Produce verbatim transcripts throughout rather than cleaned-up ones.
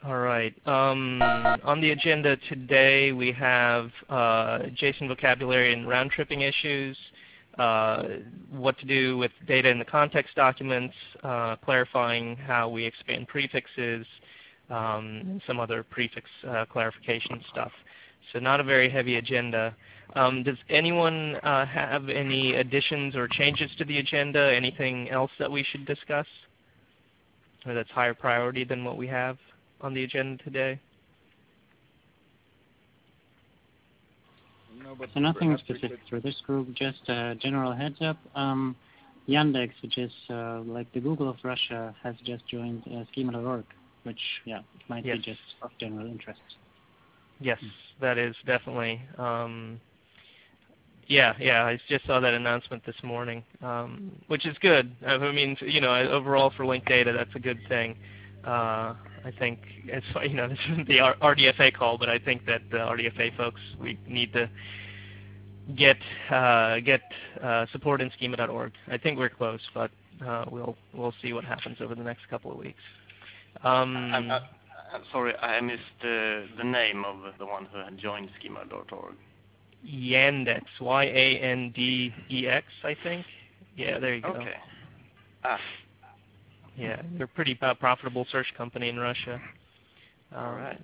All right. Um, on the agenda today, we have uh, JSON vocabulary and round-tripping issues, uh, what to do with data in the context documents, uh, clarifying how we expand prefixes, um, and some other prefix uh, clarification stuff. So not a very heavy agenda. Um, does anyone uh, have any additions or changes to the agenda? Anything else that we should discuss, or that's higher priority than what we have on the agenda today? No, but So nothing perhaps we specific could- for this group, just a general heads up. Um, Yandex, which is uh, like the Google of Russia, has just joined uh, schema dot org, which, yeah, it might Yes. be just of general interest. Yes, that is definitely. Um, yeah, yeah, I just saw that announcement this morning, um, which is good. I mean, you know, overall for linked data, that's a good thing. Uh, I think, it's, you know, this isn't the R D F A call, but I think that the R D F A folks, we need to get uh, get uh, support in schema dot org. I think we're close, but uh, we'll we'll see what happens over the next couple of weeks. Um, I'm, uh, I'm sorry, I missed uh, the name of the one who had joined schema dot org. Yandex, Y A N D E X, I think. Yeah, there you go. Okay. Ah. Yeah, they're a pretty uh, profitable search company in Russia. Um, All right.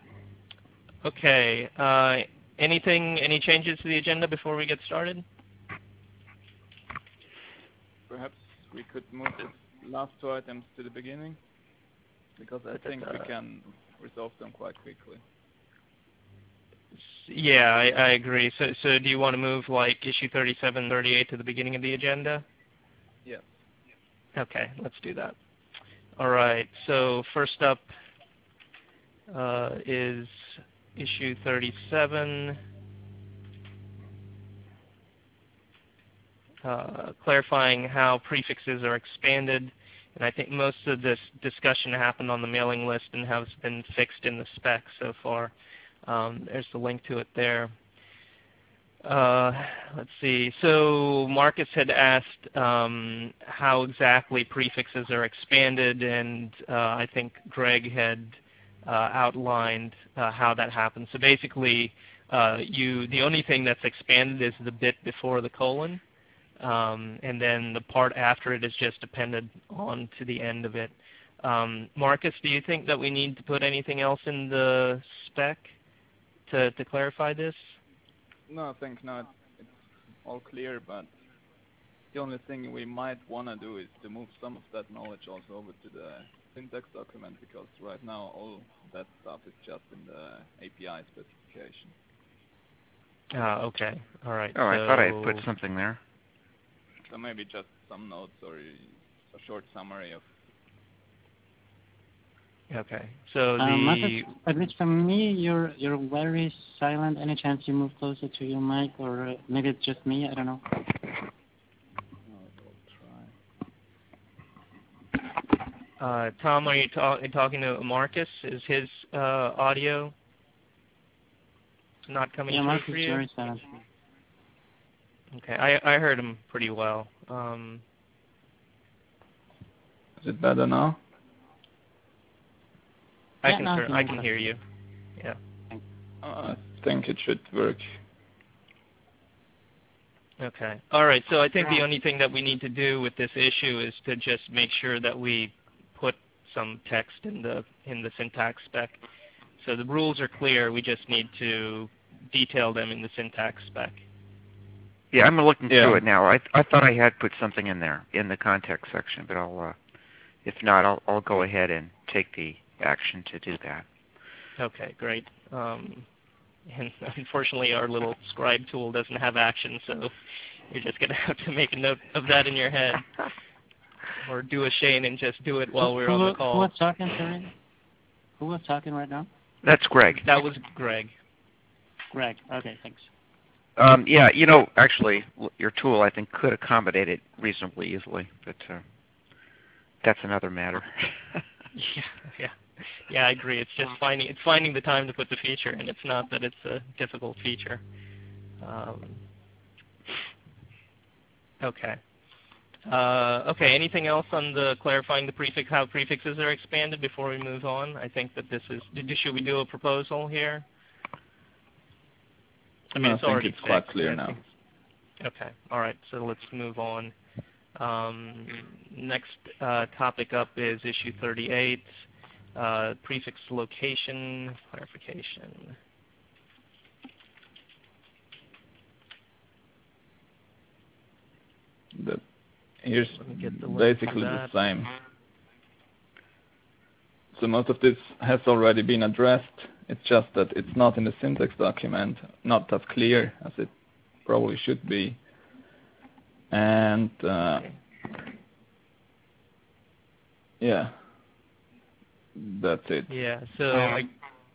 Okay. Uh, anything, any changes to the agenda before we get started? perhaps we could move the last two items to the beginning, because I think we can resolve them quite quickly. Yeah, I, I agree. So, so do you want to move like issue thirty-seven, thirty-eight to the beginning of the agenda? Yes. Okay, let's do that. All right. So first up uh, is issue thirty-seven, uh, clarifying how prefixes are expanded. And I think most of this discussion happened on the mailing list and has been fixed in the spec so far. Um, there's the link to it there. Uh, let's see. So Marcus had asked um, how exactly prefixes are expanded, and uh, I think Greg had uh, outlined uh, how that happens. So basically, uh, you the only thing that's expanded is the bit before the colon, um, and then the part after it is just appended on to the end of it. Um, Marcus, do you think that we need to put anything else in the spec to, to clarify this? No, I think not. It's all clear, but the only thing we might want to do is to move some of that knowledge also over to the syntax document, because right now all that stuff is just in the A P I specification. Ah, okay. All right. Oh, so I thought I had put something there. So maybe just some notes or a short summary of. Okay. So the Um, Marcus, at least for me, you're you're very silent. Any chance you move closer to your mic, or uh, maybe it's just me? I don't know. uh, Tom, are you ta talking to Marcus? Is his uh, audio not coming Yeah, through Marcus for is you? very silent. Okay, I I heard him pretty well. Um, Is it better now? I Yeah, can no, hear, it's I not can bad. hear you. Yeah. Uh, I think it should work. Okay. All right. So I think the only thing that we need to do with this issue is to just make sure that we put some text in the in the syntax spec. So the rules are clear. We just need to detail them in the syntax spec. Yeah, I'm looking Yeah. through it now. I I thought I had put something in there in the context section, but I'll uh, if not, I'll I'll go ahead and take the action to do that. Okay, great. Um, and unfortunately, our little scribe tool doesn't have action, so you're just going to have to make a note of that in your head, or do a Shane and just do it while we're who, on the Who call. was talking, sorry? Who was talking right now? That's Greg. That was Greg. Greg. Okay, thanks. Um, yeah, you know, actually, l- your tool I think could accommodate it reasonably easily, but uh, that's another matter. Yeah, yeah, yeah. I agree. It's just finding it's finding the time to put the feature, and it's not that it's a difficult feature. Um, okay. Uh, okay, anything else on the clarifying the prefix, how prefixes are expanded before we move on? I think that this is, should we do a proposal here? I mean, No, it's I think already it's quite fixed, clear I now. think it's- Okay, all right, so let's move on. Um, next uh, topic up is issue thirty-eight, uh, prefix location clarification. That here's Let me get the link to basically the that. same. So most of this has already been addressed. It's just that it's not in the syntax document, not as clear as it probably should be. And uh, yeah, that's it. Yeah, so I,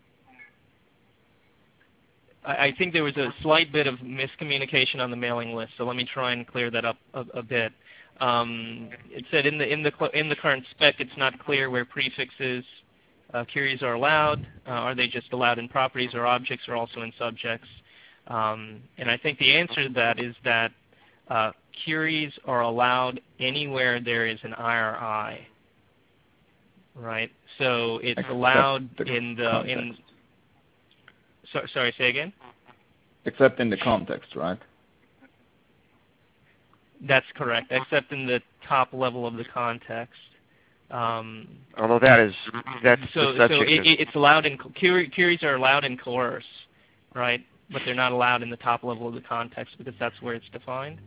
I think there was a slight bit of miscommunication on the mailing list, so let me try and clear that up a, a bit. Um, it said in the in the in the current spec, it's not clear where prefixes uh, queries are allowed. Uh, are they just allowed in properties or objects, or also in subjects? Um, and I think the answer to that is that uh, queries are allowed anywhere there is an I R I. Right. So it's Except allowed the in the context. in. So, sorry, say again? Except in the context, right? That's correct, except in the top level of the context. Um, Although that is, that's so, the subject so it, of, it's allowed in queries are allowed in coerce, right? But they're not allowed in the top level of the context because that's where it's defined.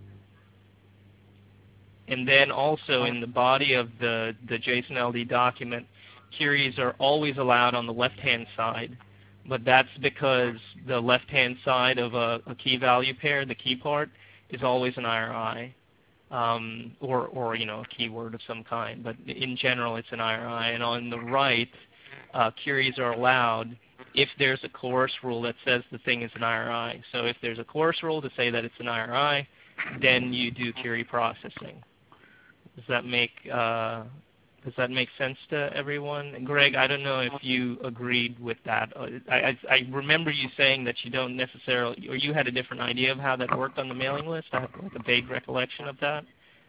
And then also in the body of the the JSON L D document, queries are always allowed on the left-hand side. But that's because the left-hand side of a, a key value pair, the key part, is always an I R I, um, or, or you know, a keyword of some kind. But in general, it's an I R I. And on the right, uh, queries are allowed if there's a coerce rule that says the thing is an I R I. So if there's a coerce rule to say that it's an I R I, then you do query processing. Does that make uh, Does that make sense to everyone? And Greg, I don't know if you agreed with that. I, I, I remember you saying that you don't necessarily, or you had a different idea of how that worked on the mailing list. I have like a vague recollection of that.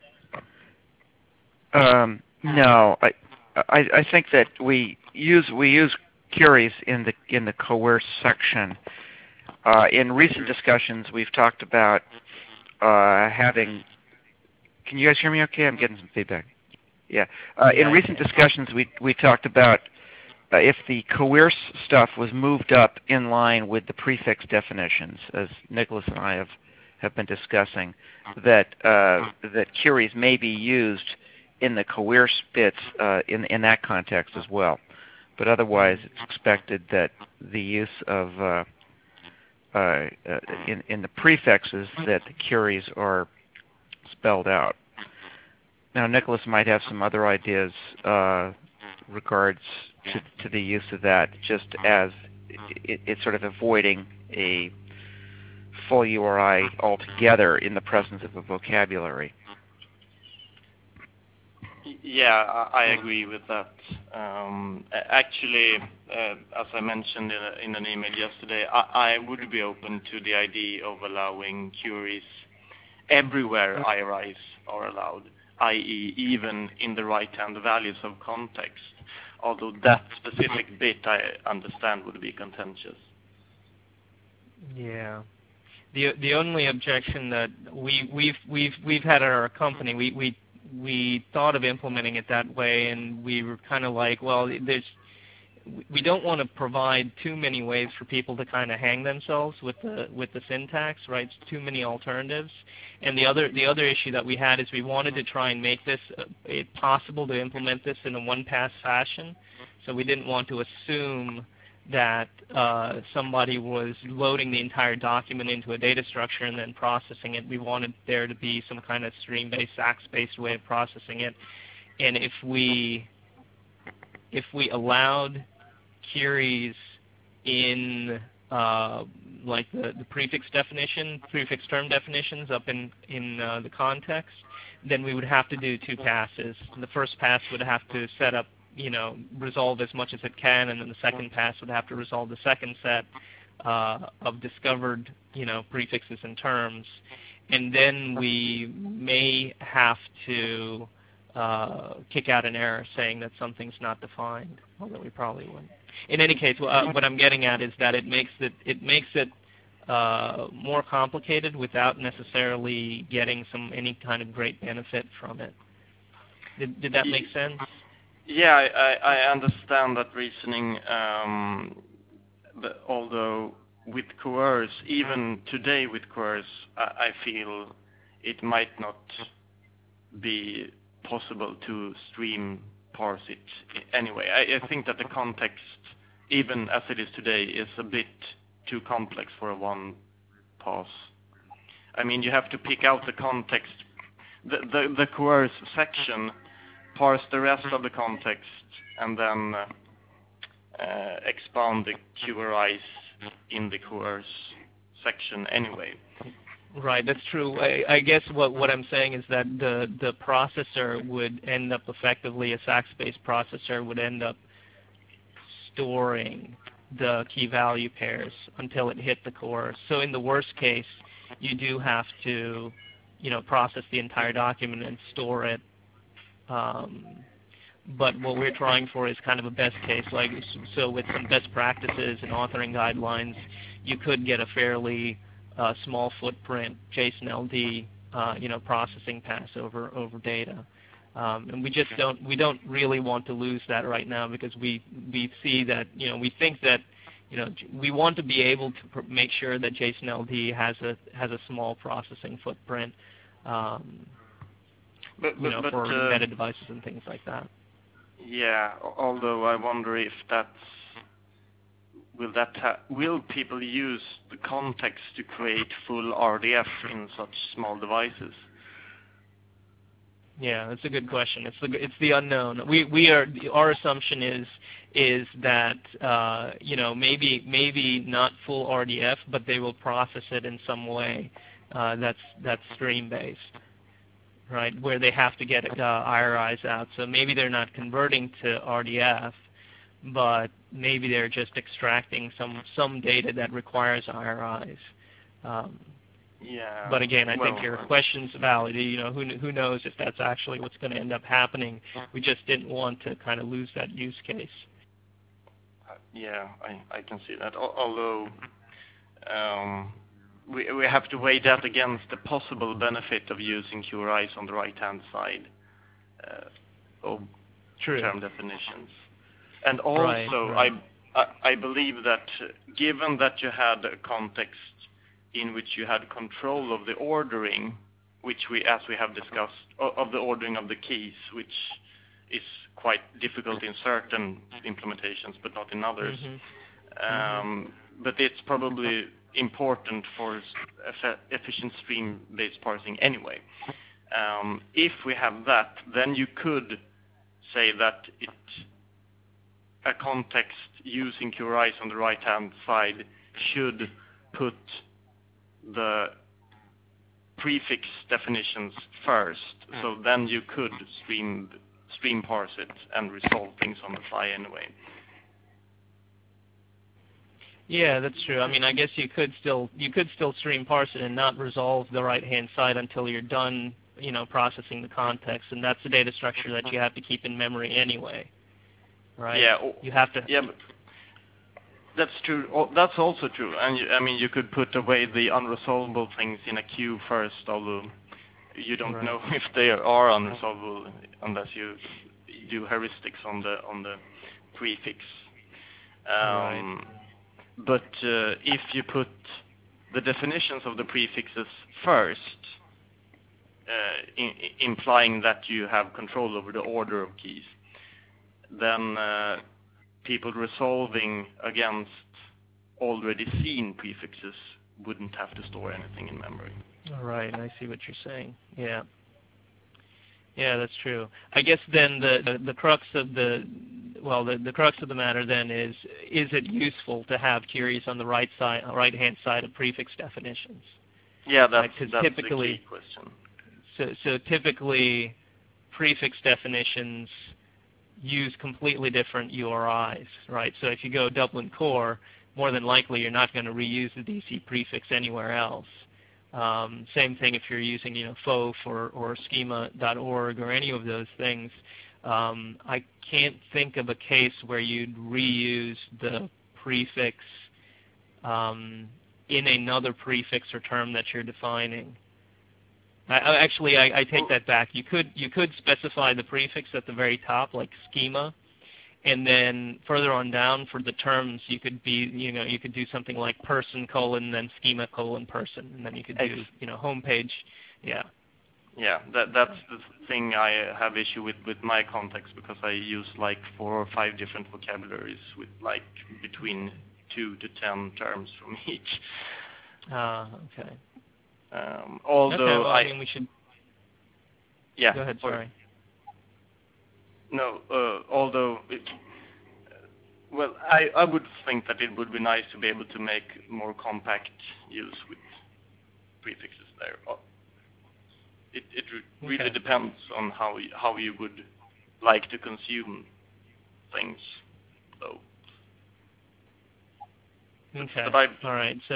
Um, no, I, I I think that we use we use queries in the in the coerce section. Uh, in recent discussions, we've talked about uh, having. Can you guys hear me? Okay, I'm getting some feedback. Yeah. Uh, Yeah, in recent discussions, we we talked about uh, if the coerce stuff was moved up in line with the prefix definitions, as Nicholas and I have have been discussing, that uh, that queries may be used in the coerce bits uh, in in that context as well. But otherwise, it's expected that the use of uh, uh, uh, in in the prefixes that the queries are spelled out. Now, Nicholas might have some other ideas uh, regards to, to the use of that, just as it, it's sort of avoiding a full U R I altogether in the presence of a vocabulary. Yeah, I, I agree with that. Um, actually, uh, as I mentioned in, a, in an email yesterday, I, I would be open to the idea of allowing queries everywhere I R Is are allowed, that is even in the right-hand values of context, although that specific bit I understand would be contentious. Yeah. The the only objection that we we've we've we've had at our company, we we we thought of implementing it that way, and we were kind of like, well, there's we don't want to provide too many ways for people to kind of hang themselves with the with the syntax, right? It's too many alternatives. And the other the other issue that we had is we wanted to try and make this uh, it possible to implement this in a one-pass fashion. So we didn't want to assume that uh, somebody was loading the entire document into a data structure and then processing it. We wanted there to be some kind of stream-based, A C S-based way of processing it. And if we if we allowed queries in uh, like the, the prefix definition, prefix term definitions up in, in uh, the context, then we would have to do two passes. The first pass would have to set up, you know, resolve as much as it can, and then the second pass would have to resolve the second set uh, of discovered, you know, prefixes and terms. and then we may have to uh, kick out an error saying that something's not defined, although we probably wouldn't. In any case, uh, what I'm getting at is that it makes it it makes it uh, more complicated without necessarily getting some any kind of great benefit from it. Did did that make sense? Yeah, I, I understand that reasoning. Um, but although with coerce, even today with coerce, I, I feel it might not be possible to stream parse it anyway. I, I think that the context, even as it is today, is a bit too complex for a one pass. I mean, you have to pick out the context, the, the, the coerce section, parse the rest of the context, and then uh, uh, expand the Q R Is in the coerce section anyway. Right, that's true. I, I guess what, what I'm saying is that the, the processor would end up effectively, a Sachs-based processor would end up storing the key value pairs until it hit the coerce. So in the worst case, you do have to, you know, process the entire document and store it. Um, but what we're trying for is kind of a best case. Like, so with some best practices and authoring guidelines, you could get a fairly uh, small footprint JSON L D, uh, you know, processing pass over over data. Um, and we just don't we don't really want to lose that right now, because we we see that, you know, we think that, you know, we want to be able to pr make sure that JSON L D has a has a small processing footprint, um, but, but, you know, but, for uh, embedded devices and things like that. Yeah, although I wonder if that's will that ha will people use the context to create full R D F in such small devices? Yeah, that's a good question. It's the it's the unknown. We we are our assumption is is that uh, you know, maybe maybe not full R D F, but they will process it in some way uh, that's that's stream based, right? Where they have to get uh, I R Is out. So maybe they're not converting to R D F, but maybe they're just extracting some some data that requires I R Is. Um, Yeah. But again, I well, think your question's valid. You know, who who knows if that's actually what's going to end up happening. We just didn't want to kind of lose that use case. Uh, yeah, I I can see that. Al although um, we we have to weigh that against the possible benefit of using Q R Is on the right-hand side uh, of True. term definitions. And also, right, right. I, I I believe that uh, given that you had a context in which you had control of the ordering, which we, as we have discussed, of the ordering of the keys, which is quite difficult in certain implementations, but not in others. Mm-hmm. Um, mm-hmm. But it's probably important for eff efficient stream-based parsing anyway. Um, if we have that, then you could say that it, a context using Q R Is on the right-hand side should put the prefix definitions first, so then you could stream stream parse it and resolve things on the fly anyway. Yeah, that's true. I mean, I guess you could still you could still stream parse it and not resolve the right-hand side until you're done, you know, processing the context, and that's the data structure that you have to keep in memory anyway, right? Yeah. You have to. Yeah. But that's true. That's also true. And you, I mean, you could put away the unresolvable things in a queue first, although you don't right. know if they are unresolvable unless you do heuristics on the on the prefix. Um, right. But uh, if you put the definitions of the prefixes first, uh, in, implying that you have control over the order of keys, then uh, people resolving against already seen prefixes wouldn't have to store anything in memory. All right, I see what you're saying. Yeah. Yeah, that's true. I guess then the, the, the crux of the, well, the, the crux of the matter then is, is it useful to have queries on the right side, right-hand side of prefix definitions? Yeah, that's, right, that's typically, the key question. So, so typically, prefix definitions use completely different U R Is, right? So if you go Dublin Core, more than likely you're not going to reuse the D C prefix anywhere else. Um, same thing if you're using, you know, F O F or, or schema dot org or any of those things. Um, I can't think of a case where you'd reuse the prefix um, in another prefix or term that you're defining. I, I, actually, I, I take that back. You could you could specify the prefix at the very top, like schema, and then further on down for the terms, you could be you know you could do something like person colon then schema colon person, and then you could do you know homepage, yeah. Yeah, that that's the thing I have issue with with my context, because I use like four or five different vocabularies with like between two to ten terms from each. Ah, uh, okay. Um, although okay, well, I, I mean we should. Yeah. Go ahead. Sorry. No, uh, although it, well, I I would think that it would be nice to be able to make more compact use with prefixes there. It it re- really okay. depends on how you, how you would like to consume things, though. Okay. But I, All right. So.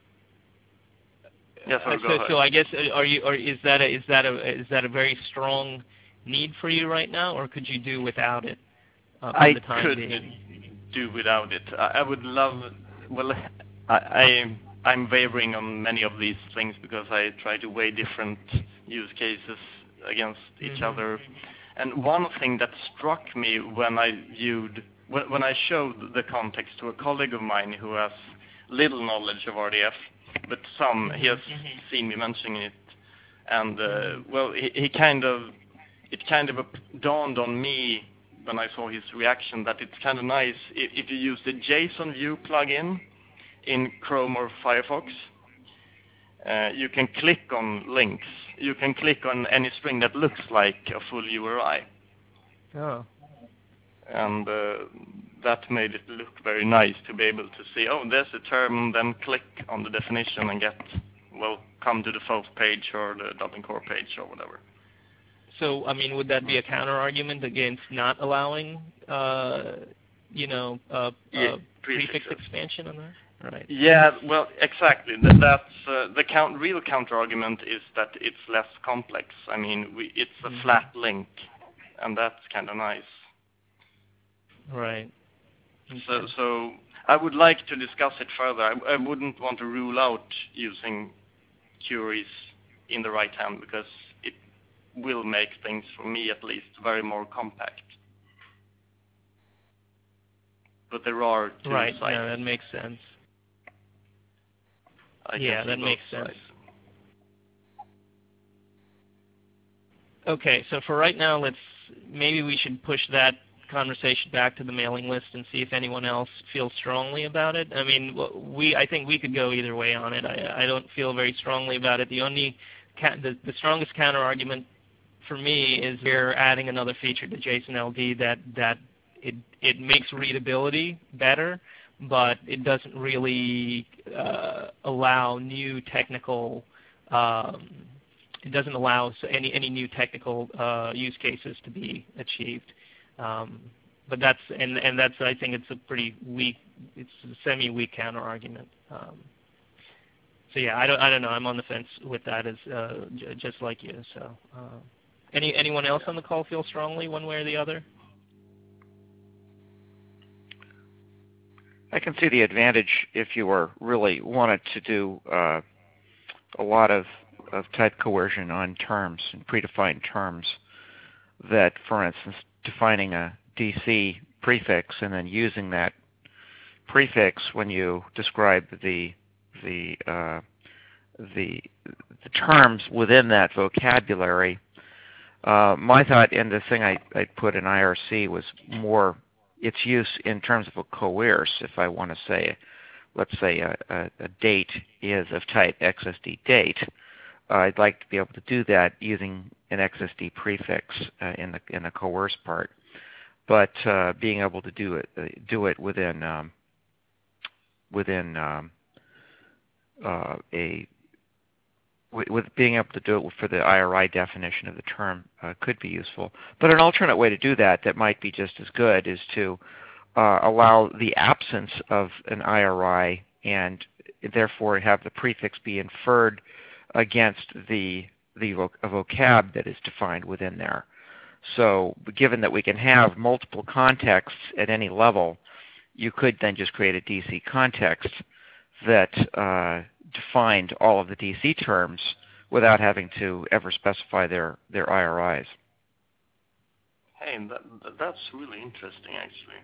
Yes, uh, go so ahead. so I guess uh, are you or is that a, is that a is that a very strong need for you right now, or could you do without it? Uh, for I the time could being? do without it. I, I would love. Well, I, I I'm wavering on many of these things because I try to weigh different use cases against each mm-hmm. other. And one thing that struck me when I viewed when, when I showed the context to a colleague of mine who has little knowledge of R D F, but some mm-hmm. he has mm-hmm. seen me mentioning it, and uh, well, he, he kind of it kind of dawned on me when I saw his reaction that it's kind of nice if, if you use the JSON View plugin in Chrome or Firefox. Uh, you can click on links. You can click on any string that looks like a full U R I. Oh. And uh, that made it look very nice to be able to see, oh, there's a term, then click on the definition and get, well, come to the F O F page or the Dublin Core page or whatever. So, I mean, would that be a counter argument against not allowing, uh, you know, uh, yeah, uh, prefix prefixes. expansion on that? Right. Yeah, well, exactly. That, that's uh, the count, real counter argument is that it's less complex. I mean, we, it's a mm-hmm. flat link, and that's kind of nice. Right. Okay. So, so I would like to discuss it further. I, I wouldn't want to rule out using queries in the right hand because it will make things, for me at least, very more compact. But there are two right. sides. No, that makes sense. I yeah, that makes sides. sense. Okay, so for right now, let's maybe we should push that conversation back to the mailing list and see if anyone else feels strongly about it. I mean, we I think we could go either way on it. I, I don't feel very strongly about it. The only the, the strongest counter argument for me is we're adding another feature to JSON L D that that it it makes readability better, but it doesn't really uh, allow new technical. Um, it doesn't allow any any new technical uh, use cases to be achieved. Um, but that's and and that's I think it's a pretty weak, it's a semi-weak counter argument. Um, so yeah, I don't I don't know. I'm on the fence with that as uh, j just like you. So uh, any anyone else on the call feel strongly one way or the other? I can see the advantage if you were really wanted to do uh, a lot of of type coercion on terms and predefined terms. That, for instance, defining a D C prefix and then using that prefix when you describe the the uh, the, the terms within that vocabulary. Uh, my thought, and the thing I, I put in I R C was more its use in terms of a coerce. If I want to say, let's say a, a, a date is of type X S D date, uh, I'd like to be able to do that using an X S D prefix uh, in the in the coerce part. But uh, being able to do it uh, do it within um, within um, uh, a with being able to do it for the I R I definition of the term uh, could be useful. But an alternate way to do that that might be just as good is to uh, allow the absence of an I R I and therefore have the prefix be inferred against the the voc vocab that is defined within there. So given that we can have multiple contexts at any level, you could then just create a D C context that uh, defined all of the D C terms without having to ever specify their, their I R Is. Hey, that, that's really interesting, actually.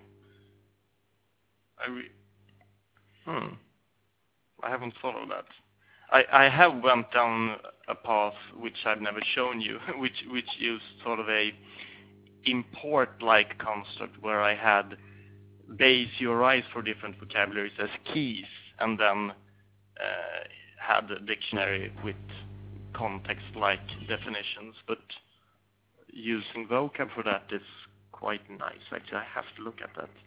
I re hmm. I haven't thought of that. I, I have went down a path which I've never shown you, which which used sort of a import-like construct where I had base U R Is for different vocabularies as keys, and then uh, had a dictionary with context-like definitions. But using vocab for that is quite nice. Actually, I have to look at that.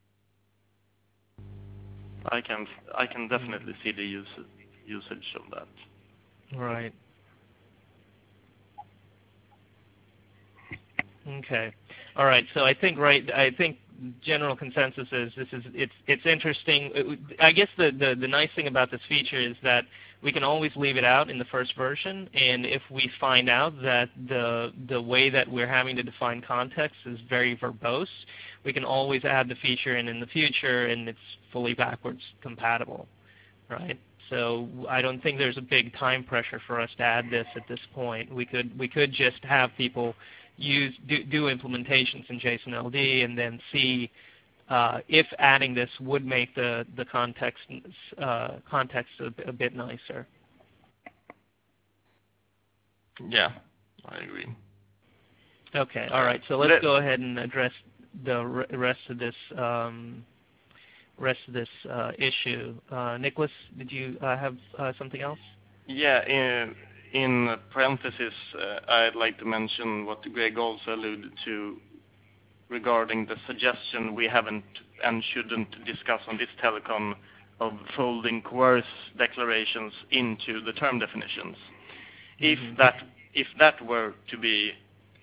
I can I can definitely see the use, usage of that. Right. Okay. All right. So I think right. I think general consensus is this is it's it's interesting. I guess the, the the nice thing about this feature is that we can always leave it out in the first version, and if we find out that the the way that we're having to define context is very verbose, we can always add the feature in in the future, and it's fully backwards compatible, right? So I don't think there's a big time pressure for us to add this at this point. We could we could just have people use do, do implementations in JSON L D and then see uh, if adding this would make the the context uh, context a, a bit nicer. Yeah, I agree. Okay, all right. So let's Let, go ahead and address the rest of this um, rest of this uh, issue. Uh, Nicholas, did you uh, have uh, something else? Yeah. In, in parentheses, uh, I'd like to mention what Greg also alluded to regarding the suggestion we haven't and shouldn't discuss on this telecom of folding coerce declarations into the term definitions. Mm-hmm. If that if that were to be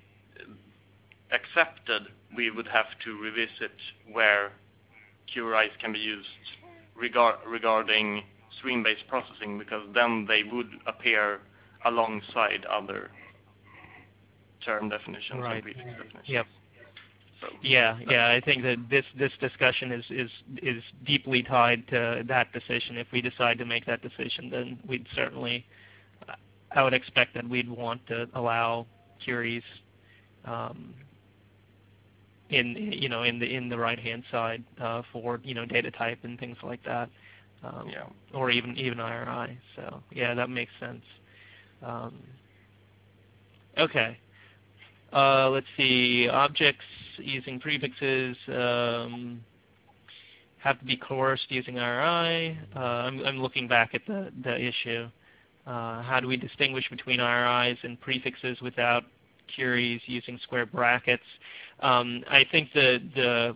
accepted, we would have to revisit where Q R Is can be used regard, regarding stream-based processing, because then they would appear alongside other term definitions right. and prefix definitions. Yep. So, yeah, yeah. I think that this this discussion is is is deeply tied to that decision. If we decide to make that decision, then we'd certainly, I would expect that we'd want to allow queries um, in you know in the in the right hand side uh, for you know data type and things like that, um, yeah. or even even I R I. So yeah, that makes sense. Um, okay. Uh, let's see. Objects using prefixes um, have to be coerced using I R I. Uh, I'm, I'm looking back at the, the issue. Uh, how do we distinguish between I R Is and prefixes without queries using square brackets? Um, I think the, the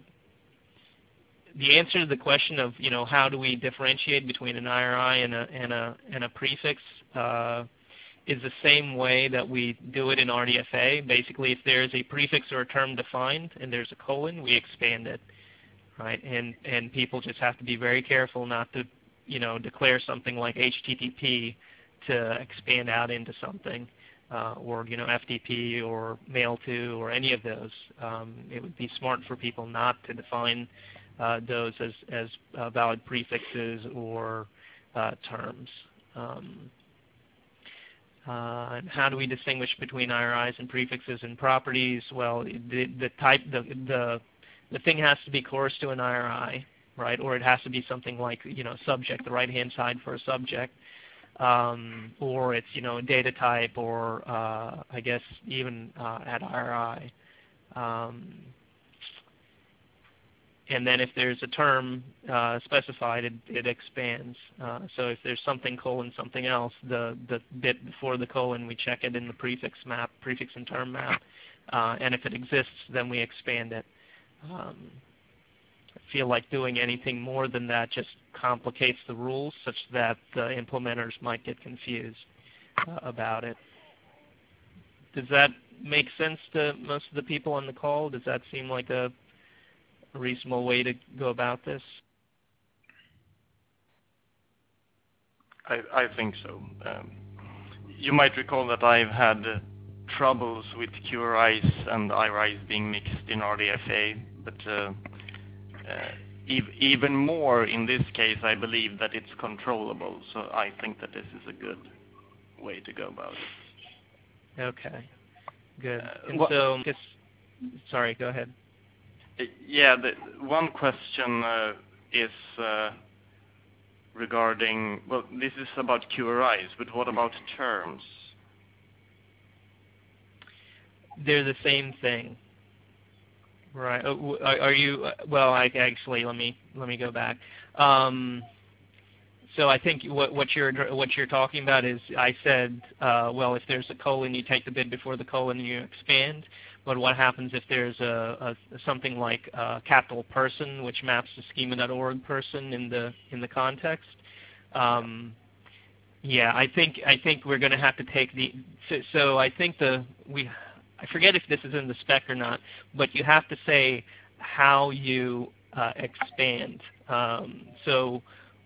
the answer to the question of you know how do we differentiate between an I R I and a and a and a prefix uh, is the same way that we do it in R D F A. Basically, if there's a prefix or a term defined and there's a colon, we expand it, right? And and people just have to be very careful not to, you know, declare something like H T T P to expand out into something, uh, or you know F T P or mail to or any of those. Um, it would be smart for people not to define uh, those as as uh, valid prefixes or uh, terms. Um, Uh, and how do we distinguish between I R Is and prefixes and properties? Well, the, the type, the, the the thing has to be coerced to an I R I, right? Or it has to be something like you know subject, the right-hand side for a subject, um, or it's you know data type, or uh, I guess even uh, at I R I. Um, And then if there's a term uh, specified, it, it expands. Uh, so if there's something colon something else, the, the bit before the colon, we check it in the prefix map, prefix and term map. Uh, and if it exists, then we expand it. Um, I feel like doing anything more than that just complicates the rules such that the implementers might get confused uh, about it. Does that make sense to most of the people on the call? Does that seem like a a reasonable way to go about this? I, I think so. Um, you might recall that I've had uh, troubles with Q R Is and I R Is being mixed in R D F A, but uh, uh, ev even more in this case, I believe that it's controllable. So I think that this is a good way to go about it. Okay, good. Uh, and what, so, just, sorry, go ahead. Uh, yeah, the one question uh, is uh, regarding, well, this is about Q R Is, but what about terms? They're the same thing, right? Oh, Are, are you? Well, I actually let me let me go back. Um, so I think what, what you're what you're talking about is I said, uh, well, if there's a colon, you take the bid before the colon, and you expand. But what happens if there's a, a something like a capital person, which maps to schema dot org person in the in the context? Um, yeah, I think I think we're going to have to take the. So, so I think the we. I forget if this is in the spec or not, but you have to say how you uh, expand. Um, so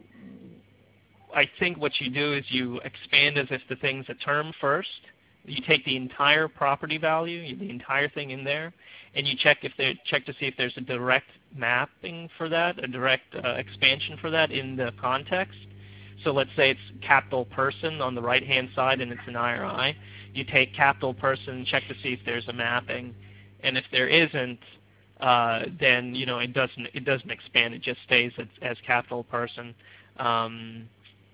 I think what you do is you expand as if the thing's a term first. You take the entire property value, the entire thing in there, and you check if there check to see if there's a direct mapping for that, a direct uh, expansion for that in the context. So let's say it's capital person on the right-hand side, and it's an I R I. You take capital person, check to see if there's a mapping, and if there isn't, uh, then you know it doesn't it doesn't expand. It just stays as, as capital person. Um,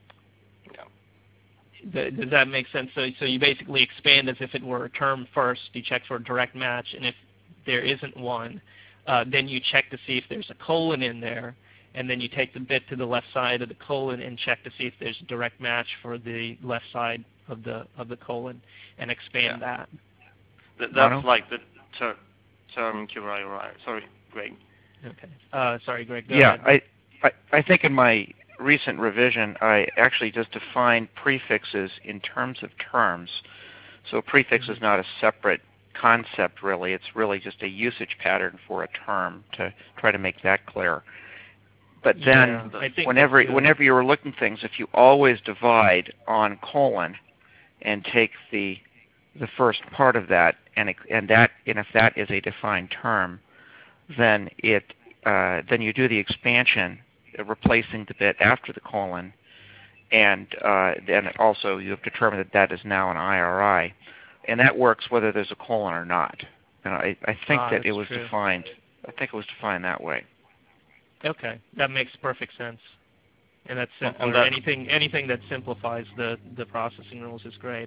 the, does that make sense? So, so you basically expand as if it were a term first. You check for a direct match, and if there isn't one, uh, then you check to see if there's a colon in there, and then you take the bit to the left side of the colon and check to see if there's a direct match for the left side of the of the colon, and expand yeah. that. Th that's Mono? Like the ter term Q R I. Sorry, Greg. Okay. Uh, sorry, Greg. Go yeah, ahead. I, I I think in my recent revision, I actually just defined prefixes in terms of terms. So a prefix mm-hmm. is not a separate concept, really. It's really just a usage pattern for a term to try to make that clear. But then, yeah, whenever whenever you were looking things, if you always divide on colon and take the the first part of that, and and that and if that is a defined term, then it uh, then you do the expansion, uh, replacing the bit after the colon, and uh, then also you have determined that that is now an I R I, and that works whether there's a colon or not. And I I think ah, that it was true. defined. I think it was defined that way. Okay, that makes perfect sense. And that's simpler. And that, anything anything that simplifies the the processing rules is great.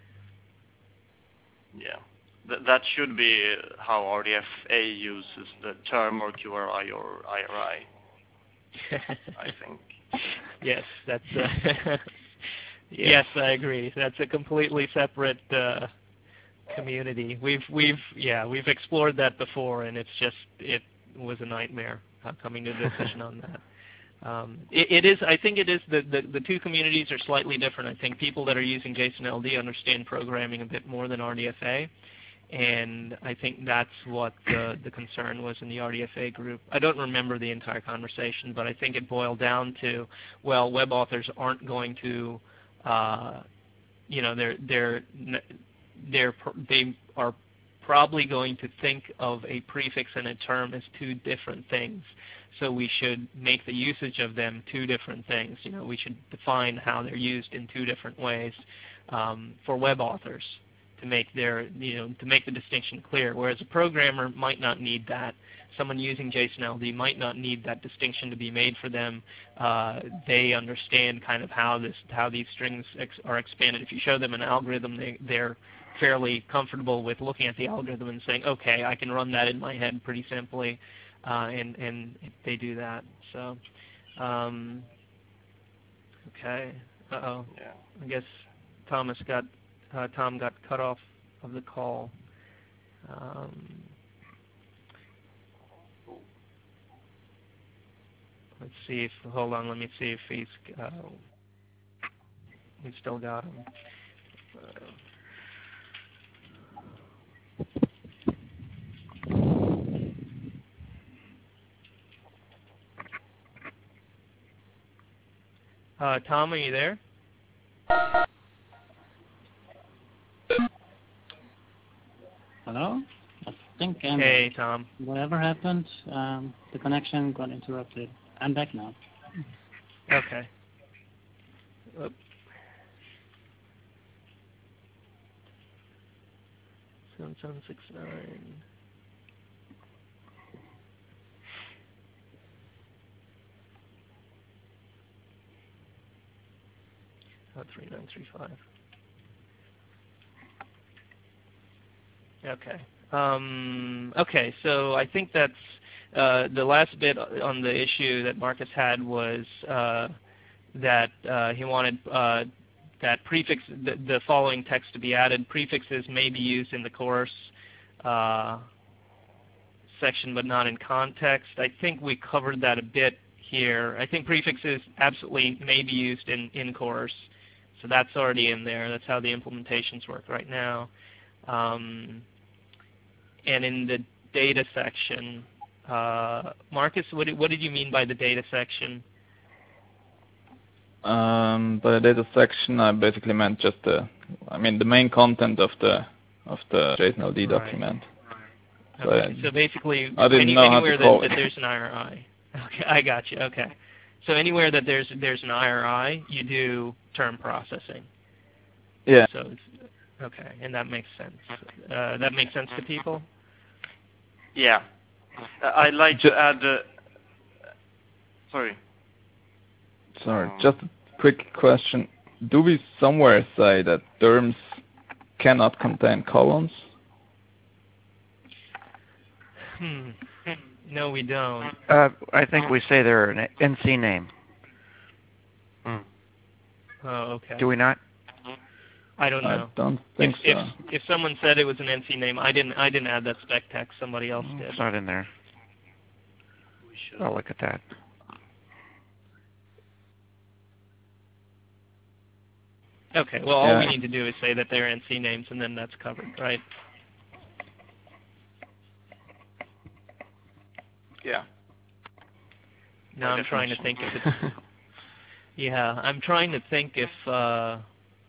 Yeah, Th that should be how R D F A uses the term or Q R I or I R I. I think. Yes, that's. Uh, yes. yes, I agree. That's a completely separate uh, community. We've we've yeah we've explored that before, and it's just it was a nightmare uh, coming to a decision on that. Um, it, it is. I think it is. The, the the two communities are slightly different. I think people that are using JSON L D understand programming a bit more than R D F A, and I think that's what the the concern was in the R D F A group. I don't remember the entire conversation, but I think it boiled down to, well, web authors aren't going to, uh, you know, they're they're they're they are probably going to think of a prefix and a term as two different things. So we should make the usage of them two different things. You know, we should define how they're used in two different ways um, for web authors to make their, you know, to make the distinction clear. Whereas a programmer might not need that. Someone using JSON L D might not need that distinction to be made for them. Uh, they understand kind of how this, how these strings ex are expanded. If you show them an algorithm, they, they're fairly comfortable with looking at the algorithm and saying, okay, I can run that in my head pretty simply. Uh, and, and they do that. So, um, okay. Uh-oh. Yeah. I guess Thomas got, uh, Tom got cut off of the call. Um, let's see if, hold on, let me see if he's, uh, we still got him. Uh, Uh, Tom, are you there? Hey, Tom. Whatever happened, um, the connection got interrupted. I'm back now. Okay. Oop. seven seven six nine. Oh, three nine three five. Okay. Um, okay, so I think that's uh, the last bit on the issue that Marcus had was uh, that uh, he wanted uh, that prefix, the, the following text to be added. Prefixes may be used in the course uh, section, but not in context. I think we covered that a bit here. I think prefixes absolutely may be used in, in course, so that's already in there. That's how the implementations work right now. Um, and in the data section, uh, Marcus, what did, what did you mean by the data section? Um, by the data section, I basically meant just the, I mean, the main content of the of the JSON-L D Right. document. So, okay. so basically, I didn't any, know anywhere how to call that, it. that there's an I R I. Okay, I got you. Okay. So anywhere that there's there's an I R I, you do term processing. Yeah. So it's, okay, and that makes sense. Uh, that makes sense to people? Yeah. Uh, I'd like to add... Uh, sorry. Sorry, Um, just a quick question. Do we somewhere say that terms cannot contain colons? Hmm. No, we don't. Uh, I think we say they're an N C name. hmm. Oh, okay. Do we not? I don't I know. don't think if, so. if if someone said it was an N C name, I didn't I didn't add that spec text. Somebody else did. It's not in there. We should. I'll look at that. Okay. Well, all Yeah. we need to do is say that they're N C names, and then that's covered, right? Yeah. Now I'm trying to think if it's. Yeah, I'm trying to think if. Uh,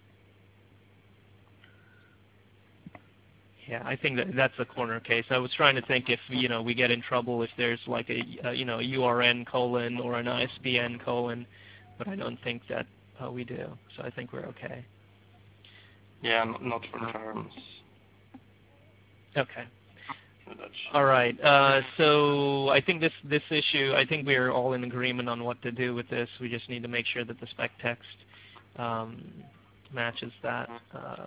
yeah, I think that that's a corner case. I was trying to think if you know we get in trouble if there's like a, a you know U R N colon or an I S B N colon, but I don't think that uh, we do. So I think we're okay. Yeah, not, not for terms. Okay. That's, All right. Uh, so I think this this issue, I think we're all in agreement on what to do with this. We just need to make sure that the spec text um, matches that. Uh,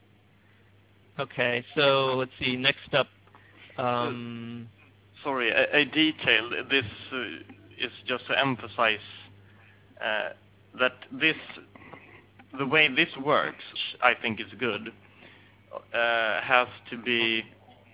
okay. So let's see. Next up. Um, Sorry, a, a detail. This uh, is just to emphasize uh, that this, the way this works, I think is good, uh, has to be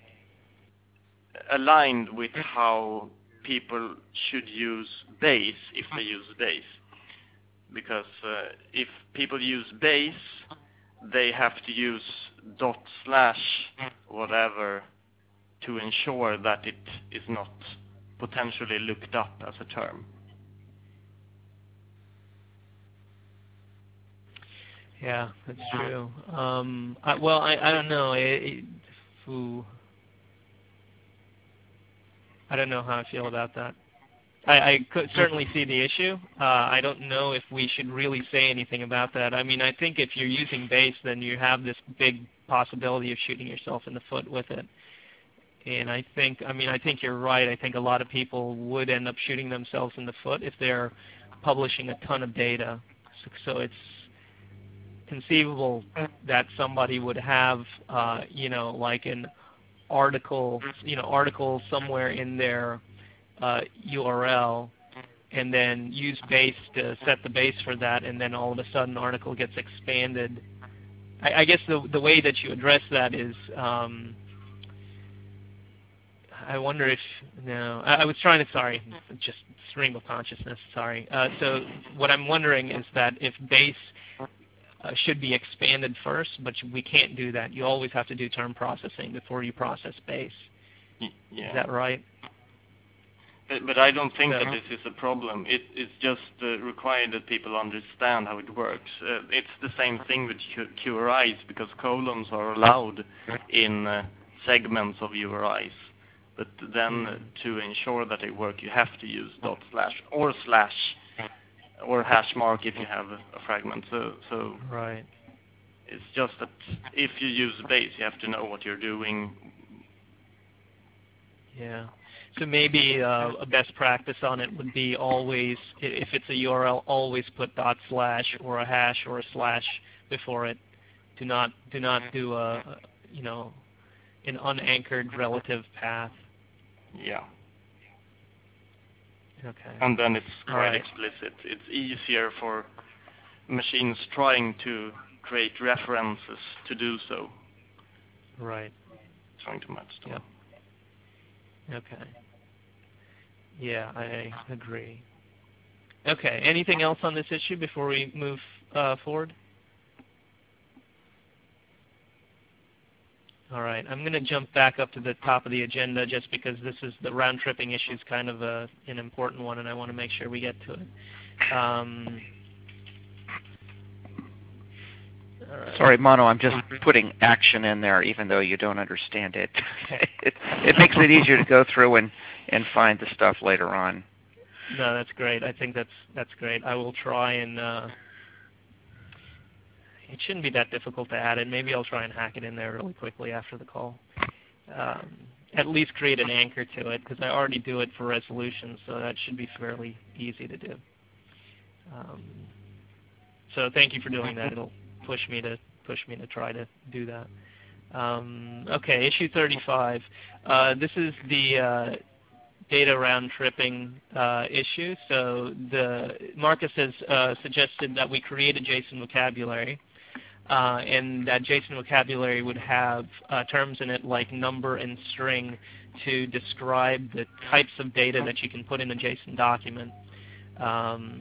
aligned with how people should use base if they use base. Because uh, if people use base, they have to use dot slash whatever to ensure that it is not potentially looked up as a term. yeah, that's true. Um, I, well, I, I don't know. It, it, ooh. I don't know how I feel about that. I, I could certainly see the issue. Uh, I don't know if we should really say anything about that. I mean, I think if you're using base, then you have this big possibility of shooting yourself in the foot with it. And I think, I mean, I think you're right. I think a lot of people would end up shooting themselves in the foot if they're publishing a ton of data. So, so it's conceivable that somebody would have, uh, you know, like an article, you know, article somewhere in their uh, U R L, and then use base to set the base for that, and then all of a sudden, the article gets expanded. I, I guess the the way that you address that is, um, I wonder if no, I, I was trying to sorry, just stream of consciousness. Sorry. Uh, so what I'm wondering is that if base Uh, should be expanded first, but we can't do that. You always have to do term processing before you process base. Yeah. Is that right? But, but I don't think So, that this is a problem. It, it's just uh, required that people understand how it works. Uh, it's the same thing with Q- QRIs, because colons are allowed in uh, segments of U R Is. But then to ensure that they work, you have to use dot slash or slash or hash mark if you have a, a fragment. So, so right. It's just that if you use base, you have to know what you're doing. Yeah. So maybe uh, a best practice on it would be always, if it's a U R L, always put dot slash or a hash or a slash before it. Do not do not do a, you know, an unanchored relative path. Yeah. Okay. And then it's quite right. explicit. It's easier for machines trying to create references to do so. Right. Trying to match them. Yep. Okay. Yeah, I agree. Okay. Anything else on this issue before we move uh, forward? All right. I'm going to jump back up to the top of the agenda just because this is the round tripping issue is kind of a, an important one, and I want to make sure we get to it. Um, all right. Sorry, Mono, I'm just putting action in there even though you don't understand it. it, it makes it easier to go through and, and find the stuff later on. No, that's great. I think that's that's great. I will try and... Uh, it shouldn't be that difficult to add it. Maybe I'll try and hack it in there really quickly after the call. Um, at least create an anchor to it, because I already do it for resolution, so that should be fairly easy to do. Um, so thank you for doing that. It'll push me to push me to try to do that. Um, okay, issue thirty-five. Uh, this is the uh, data round tripping uh, issue. So the Marcus has uh, suggested that we create a JSON vocabulary. Uh, and that JSON vocabulary would have uh, terms in it like number and string to describe the types of data that you can put in a JSON document. Um,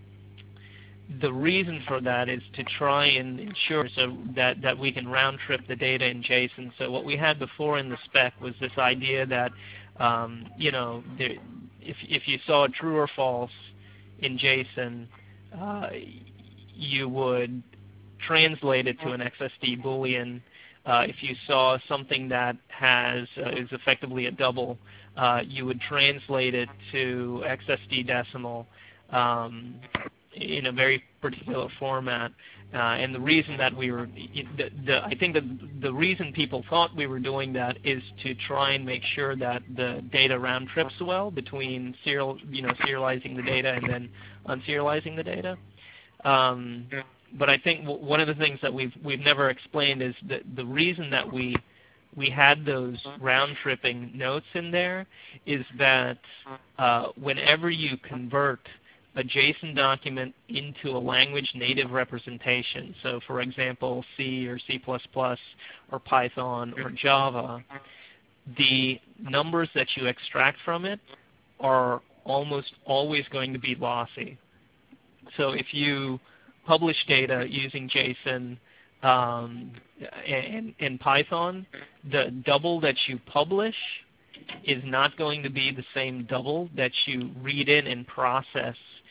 the reason for that is to try and ensure so that, that we can round trip the data in JSON. So what we had before in the spec was this idea that um, you know, there, if, if you saw a true or false in JSON, uh, you would translate it to an X S D Boolean. Uh, if you saw something that has uh, is effectively a double, uh, you would translate it to X S D decimal um, in a very particular format. Uh, and the reason that we were, the, the, I think that the reason people thought we were doing that is to try and make sure that the data round trips well between serial, you know, serializing the data and then unserializing the data. Um, But I think w one of the things that we've we've never explained is that the reason that we we had those round tripping notes in there is that uh, whenever you convert a JSON document into a language native representation, so for example C or C plus plus or Python or Java, the numbers that you extract from it are almost always going to be lossy. So if you publish data using JSON um, and, and Python, the double that you publish is not going to be the same double that you read in and process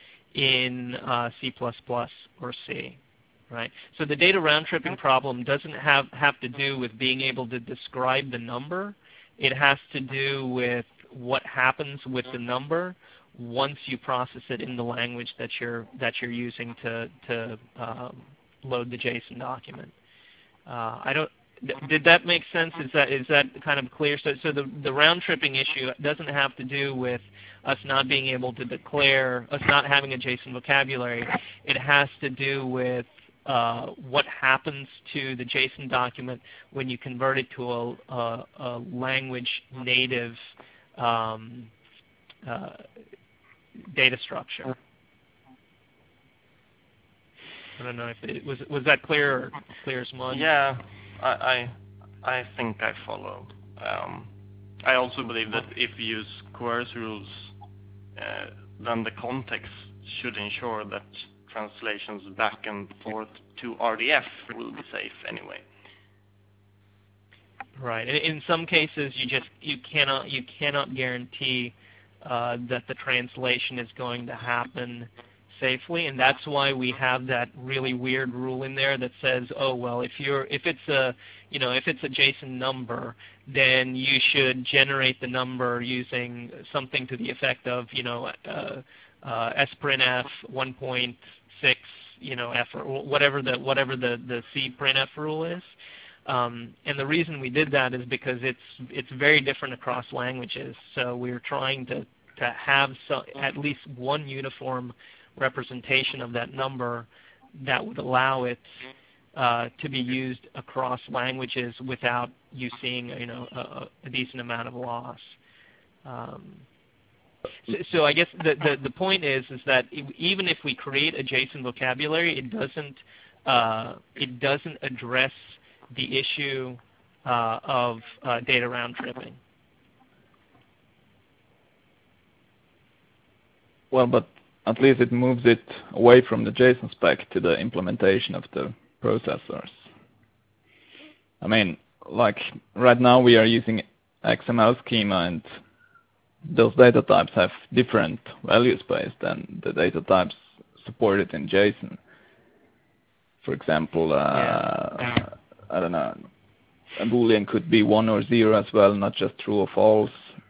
in uh, C plus plus or C. Right? So the data round tripping problem doesn't have, have to do with being able to describe the number. It has to do with what happens with the number once you process it in the language that you're that you're using to to um, load the JSON document. Uh, I don't. Th did that make sense? Is that is that kind of clear? So so the the round tripping issue doesn't have to do with us not being able to declare, us not having a JSON vocabulary. It has to do with uh, what happens to the JSON document when you convert it to a, a, a language native um, uh, data structure. I don't know if it was was that clear or clear as mud? Yeah, I I, I think I follow. Um, I also believe that if you use coerce rules, uh, then the context should ensure that translations back and forth to R D F will be safe anyway. Right. In, in some cases, you just you cannot you cannot guarantee Uh, that the translation is going to happen safely, and that's why we have that really weird rule in there that says, oh well, if you're if it's a you know if it's a JSON number, then you should generate the number using something to the effect of you know uh, uh, sprintf one point six you know f or whatever the whatever the the cprintf rule is. Um, and the reason we did that is because it's it's very different across languages. So we were trying to to have so, at least one uniform representation of that number that would allow it uh, to be used across languages without you seeing you know a, a decent amount of loss. Um, so, so I guess the, the the point is is that it, even if we create a JSON vocabulary, it doesn't uh, it doesn't address the issue uh, of uh, data round tripping. Well, but at least it moves it away from the JSON spec to the implementation of the processors. I mean, like right now we are using X M L schema, and those data types have different value space than the data types supported in JSON. For example, uh, yeah. I don't know, a Boolean could be one or zero as well, not just true or false.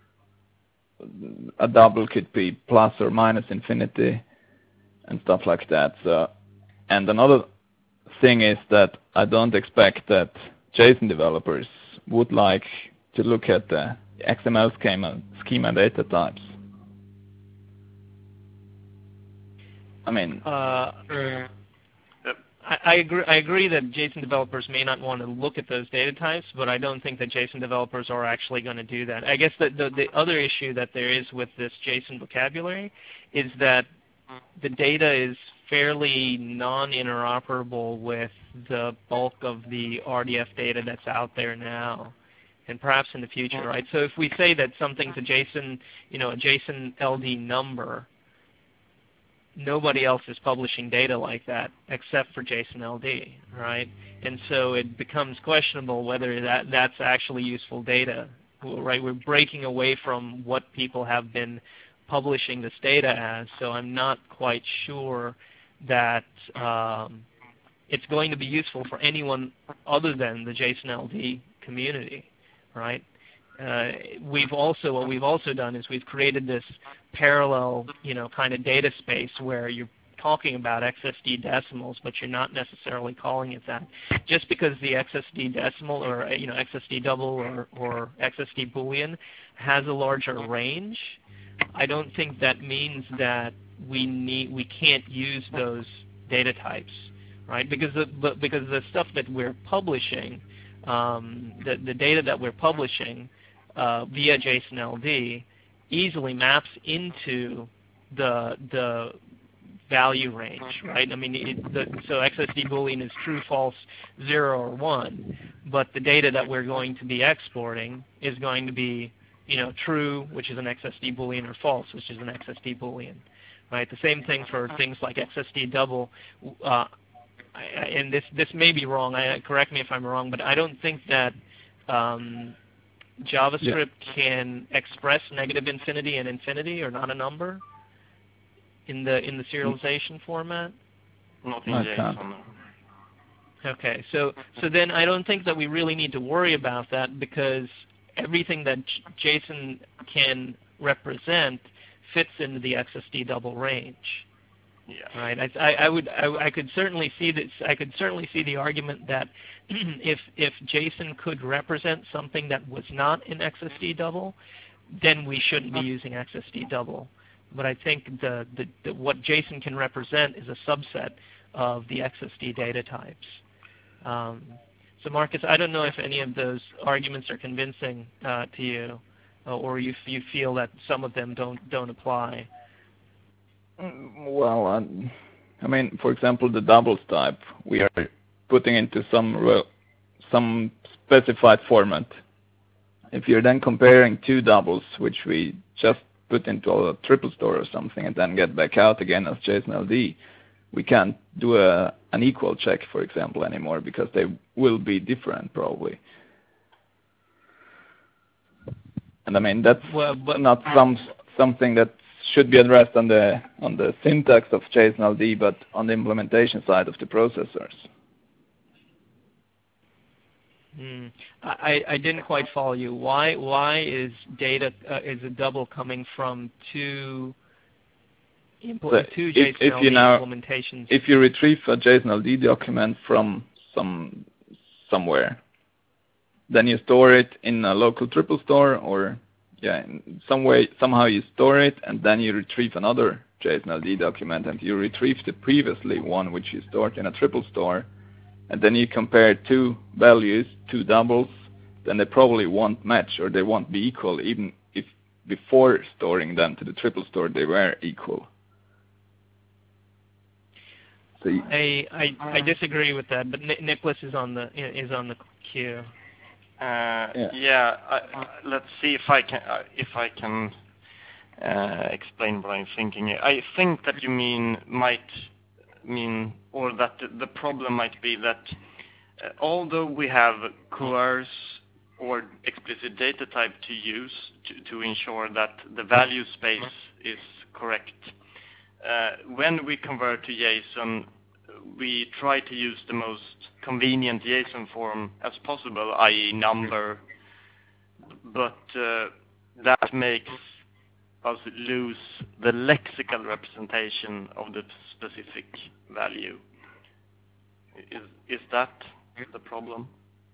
A double could be plus or minus infinity and stuff like that. So, and another thing is that I don't expect that JSON developers would like to look at the X M L schema, schema data types. I mean, uh, I, I agree. I agree that JSON developers may not want to look at those data types, but I don't think that JSON developers are actually going to do that. I guess that the, the other issue that there is with this JSON vocabulary is that the data is fairly non-interoperable with the bulk of the R D F data that's out there now, and perhaps in the future, right? So if we say that something's a JSON, you know, a JSON L D number, nobody else is publishing data like that except for JSON L D, right? And so it becomes questionable whether that that's actually useful data, right? We're breaking away from what people have been publishing this data as, so I'm not quite sure that um, it's going to be useful for anyone other than the JSON L D community, right? Uh, we've also what we've also done is we've created this parallel, you know, kind of data space where you're talking about X S D decimals, but you're not necessarily calling it that. Just because the X S D decimal or you know X S D double or, or X S D Boolean has a larger range, I don't think that means that we need we can't use those data types, right? Because the but because the stuff that we're publishing, um, the the data that we're publishing uh, via JSON L D easily maps into the the value range, right? I mean, it, the, so X S D Boolean is true, false, zero, or one, but the data that we're going to be exporting is going to be, you know, true, which is an X S D Boolean, or false, which is an X S D Boolean, right? The same thing for things like X S D double. Uh, I, and this this may be wrong. I, correct me if I'm wrong, but I don't think that um, JavaScript yeah. can express negative infinity and infinity, or not a number, in the in the serialization format. Not in JSON. Okay, so so then I don't think that we really need to worry about that, because everything that JSON can represent fits into the X S D double range. Yeah. Right. I, I, I would. I, I could certainly see this. I could certainly see the argument that if if JSON could represent something that was not in X S D double, then we shouldn't be using X S D double. But I think the, the, the what JSON can represent is a subset of the X S D data types. Um, so Marcus, I don't know if any of those arguments are convincing uh, to you, uh, or you you feel that some of them don't don't apply. Well, um, I mean, for example, the doubles type we are putting into some some specified format. If you're then comparing two doubles, which we just put into a triple store or something, and then get back out again as JSON L D, we can't do a an equal check, for example, anymore, because they will be different probably. And I mean, that's well, but not some something that should be addressed on the on the syntax of JSON-L D, but on the implementation side of the processors. Hmm. I, I didn't quite follow you. Why why is data uh, is a double coming from two impl So two if, if JSON-L D you now, implementations? if you retrieve a JSON-L D document from some somewhere, then you store it in a local triple store, or yeah, in some way somehow you store it, and then you retrieve another JSON-L D document, and you retrieve the previously one which you stored in a triple store, and then you compare two values, two doubles, then they probably won't match, or they won't be equal, even if before storing them to the triple store they were equal. So I, I I disagree with that, but Ni Nicholas is on the is on the queue. Uh, yeah. yeah I, I, let's see if I can uh, if I can uh, explain what I'm thinking. I think that you mean might mean, or that the problem might be that uh, although we have coerce or explicit data type to use to, to ensure that the value space is correct, uh, when we convert to JSON, we try to use the most convenient JSON form as possible, that is number, but uh, that makes us lose the lexical representation of the specific value. Is, is that the problem?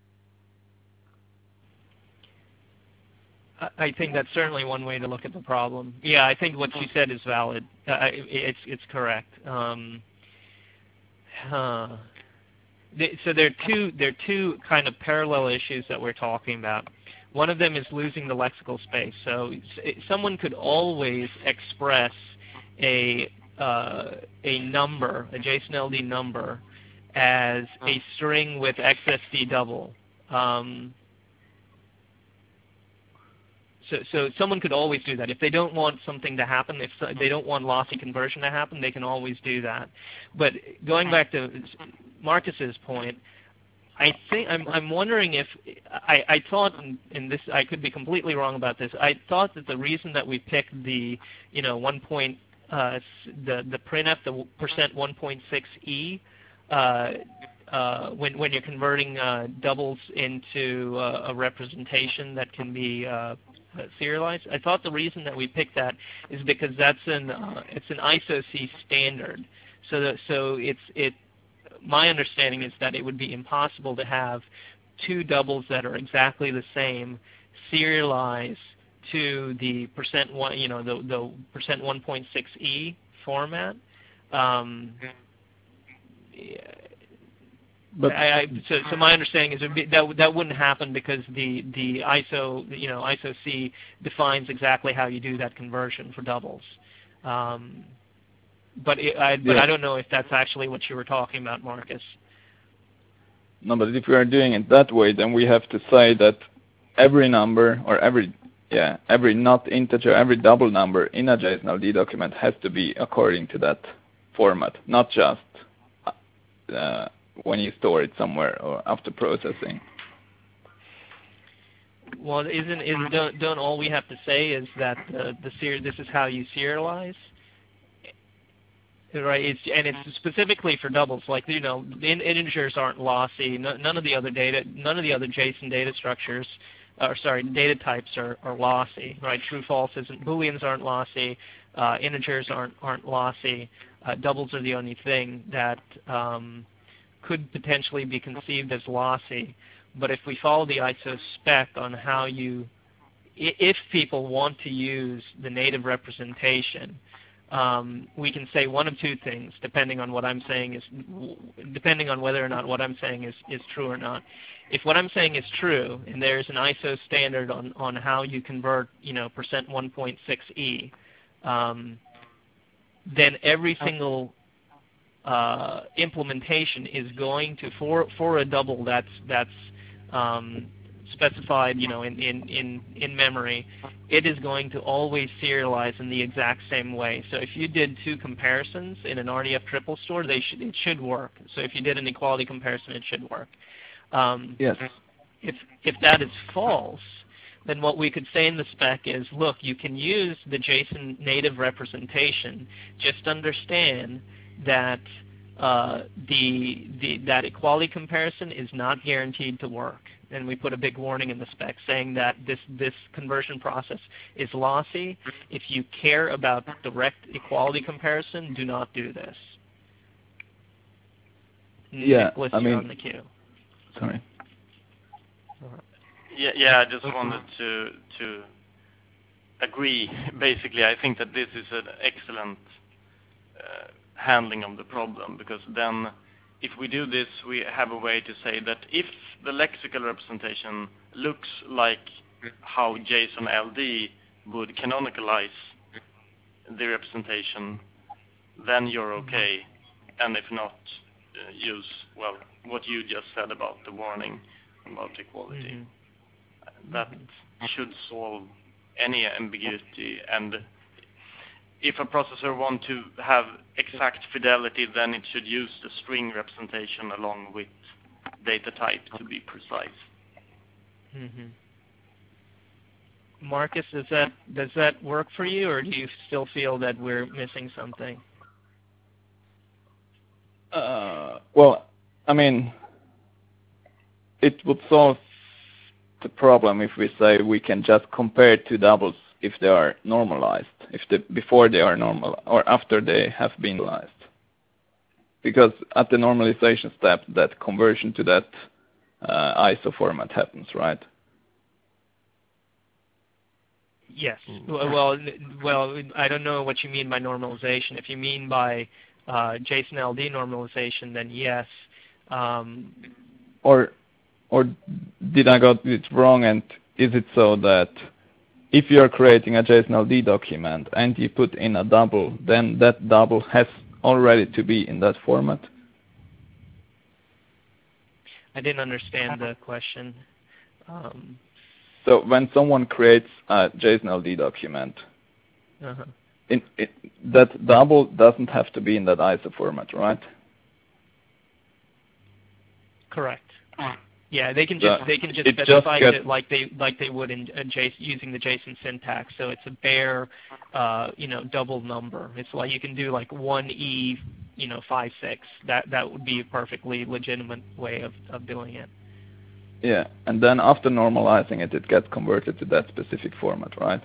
I think that's certainly one way to look at the problem. Yeah, I think what you said is valid. Uh, it's it's correct. Um, huh. So there are two there are two kind of parallel issues that we're talking about. One of them is losing the lexical space. So someone could always express a uh, a number, a JSON-L D number, as a string with X S D double. Um, So, so someone could always do that. If they don't want something to happen, if they don't want lossy conversion to happen, they can always do that. But going back to Marcus's point, I think I'm, I'm wondering if I, I thought, and this I could be completely wrong about this. I thought that the reason that we picked the you know one point uh, the the printf the percent one point six e uh, uh, when when you're converting uh, doubles into uh, a representation that can be uh, Uh, serialized. I thought the reason that we picked that is because that's an uh, it's an I S O C standard. So that, so it's it. My understanding is that it would be impossible to have two doubles that are exactly the same serialized to the percent one you know the the percent one point six e format. Um, yeah. But I, I, so, so my understanding is it would be, that that wouldn't happen because the the I S O you know I S O C defines exactly how you do that conversion for doubles. Um, but it, I but yeah. I don't know if that's actually what you were talking about, Marcus. No, but if we are doing it that way, then we have to say that every number or every yeah every not integer, every double number in a JSON-L D document has to be according to that format, not just uh, when you store it somewhere or after processing. Well, isn't is don't, don't all we have to say is that uh, the ser this is how you serialize, right? It's and it's specifically for doubles. Like you know, in, integers aren't lossy. No, none of the other data, none of the other JSON data structures, or sorry, data types are, are lossy, right? True, false isn't. Booleans aren't lossy. Uh, integers aren't aren't lossy. Uh, doubles are the only thing that um, could potentially be conceived as lossy. But if we follow the I S O spec on how you, if people want to use the native representation, um, we can say one of two things, depending on what I'm saying is, depending on whether or not what I'm saying is, is true or not. If what I'm saying is true, and there's an I S O standard on, on how you convert, you know, percent one point six e, um, then every single Uh, implementation is going to for for a double that's that's um, specified you know in, in in in memory, it is going to always serialize in the exact same way. So if you did two comparisons in an R D F triple store, they should it should work. So if you did an equality comparison, it should work. Um, yes. If if that is false, then what we could say in the spec is, look, you can use the JSON native representation. Just understand that uh, the, the that equality comparison is not guaranteed to work. And we put a big warning in the spec saying that this, this conversion process is lossy. If you care about direct equality comparison, do not do this. Yeah, Nicholas, I you're mean, on the queue. Sorry. Yeah, yeah. I just wanted to to agree. Basically, I think that this is an excellent uh, handling of the problem, because then, if we do this, we have a way to say that if the lexical representation looks like how JSON L D would canonicalize the representation, then you're okay. And if not, uh, use, well, what you just said about the warning about equality. Mm-hmm. That should solve any ambiguity. And if a processor wants to have exact fidelity, then it should use the string representation along with data type to be precise. Mm-hmm. Marcus, does that does that work for you, or do you still feel that we're missing something? Uh, well, I mean, it would solve the problem if we say we can just compare two doubles if they are normalized, if they, before they are normal or after they have been normalized. Because at the normalization step, that conversion to that uh, I S O format happens, right? Yes. Well, well, I don't know what you mean by normalization. If you mean by uh, JSON L D normalization, then yes. Um, or, or did I got it wrong? And is it so that if you're creating a JSON L D document and you put in a double, then that double has already to be in that format? I didn't understand the question. Um, So when someone creates a JSON L D document, uh-huh. in, it, that double doesn't have to be in that I S O format, right? Correct. Yeah, they can just So they can just it specify just it like they like they would in a JSON, using the JSON syntax. So it's a bare, uh, you know, double number. It's like you can do like one E, you know, five six. That that would be a perfectly legitimate way of of doing it. Yeah, and then after normalizing it, it gets converted to that specific format, right?